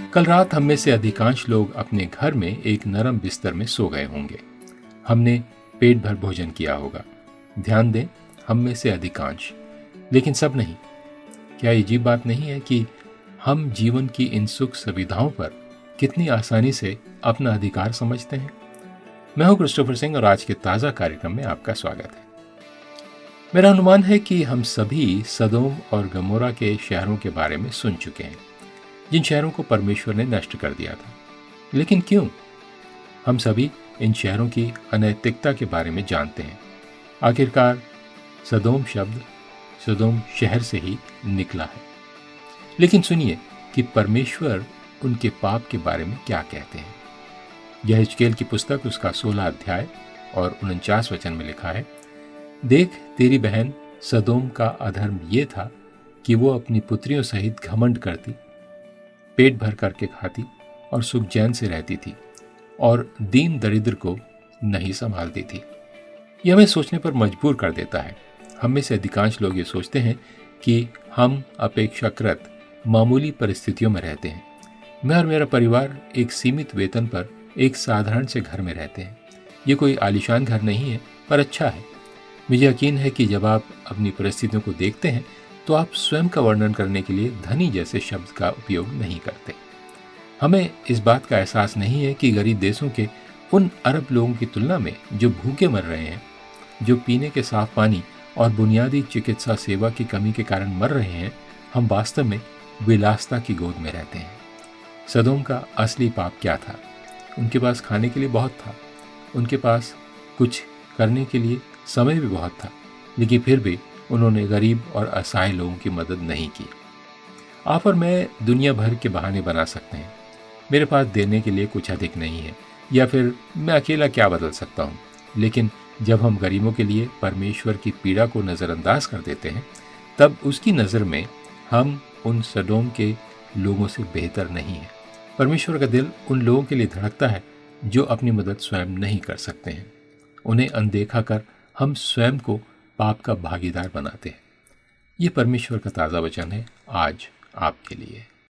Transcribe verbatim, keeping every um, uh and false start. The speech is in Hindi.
कल रात हम में से अधिकांश लोग अपने घर में एक नरम बिस्तर में सो गए होंगे। हमने पेट भर भोजन किया होगा। ध्यान दें, हम में से अधिकांश, लेकिन सब नहीं। क्या ये अजीब बात नहीं है कि हम जीवन की इन सुख सुविधाओं पर कितनी आसानी से अपना अधिकार समझते हैं। मैं हूं क्रिस्टोफर सिंह और आज के ताज़ा कार्यक्रम में आपका स्वागत है। मेरा अनुमान है कि हम सभी सदोम और गमोरा के शहरों के बारे में सुन चुके हैं, जिन शहरों को परमेश्वर ने नष्ट कर दिया था। लेकिन क्यों? हम सभी इन शहरों की अनैतिकता के बारे में जानते हैं। आखिरकार सदोम शब्द सदोम शहर से ही निकला है। लेकिन सुनिए कि परमेश्वर उनके पाप के बारे में क्या कहते हैं। यह हिजकेल की पुस्तक उसका सोलह अध्याय और उनचास वचन में लिखा है, देख तेरी बहन सदोम का अधर्म ये था कि वो अपनी पुत्रियों सहित घमंड करती, पेट भर करके खाती और सुख चैन से रहती थी और दीन दरिद्र को नहीं संभालती थी। यह हमें सोचने पर मजबूर कर देता है। हम में से अधिकांश लोग ये सोचते हैं कि हम अपेक्षाकृत मामूली परिस्थितियों में रहते हैं। मैं और मेरा परिवार एक सीमित वेतन पर एक साधारण से घर में रहते हैं। ये कोई आलीशान घर नहीं है, पर अच्छा है। मुझे यकीन है कि जब आप अपनी परिस्थितियों को देखते हैं तो आप स्वयं का वर्णन करने के लिए धनी जैसे शब्द का उपयोग नहीं करते। हमें इस बात का एहसास नहीं है कि गरीब देशों के उन अरब लोगों की तुलना में जो भूखे मर रहे हैं, जो पीने के साफ पानी और बुनियादी चिकित्सा सेवा की कमी के कारण मर रहे हैं, हम वास्तव में विलासिता की गोद में रहते हैं। सदोम का असली पाप क्या था? उनके पास खाने के लिए बहुत था, उनके पास कुछ करने के लिए समय भी बहुत था, लेकिन फिर भी उन्होंने गरीब और असहाय लोगों की मदद नहीं की। आप और मैं दुनिया भर के बहाने बना सकते हैं। मेरे पास देने के लिए कुछ अधिक नहीं है, या फिर मैं अकेला क्या बदल सकता हूँ। लेकिन जब हम गरीबों के लिए परमेश्वर की पीड़ा को नज़रअंदाज कर देते हैं, तब उसकी नज़र में हम उन सदोम के लोगों से बेहतर नहीं है। परमेश्वर का दिल उन लोगों के लिए धड़कता है जो अपनी मदद स्वयं नहीं कर सकते हैं। उन्हें अनदेखा कर हम स्वयं को पाप का भागीदार बनाते हैं। ये परमेश्वर का ताज़ा वचन है आज आपके लिए।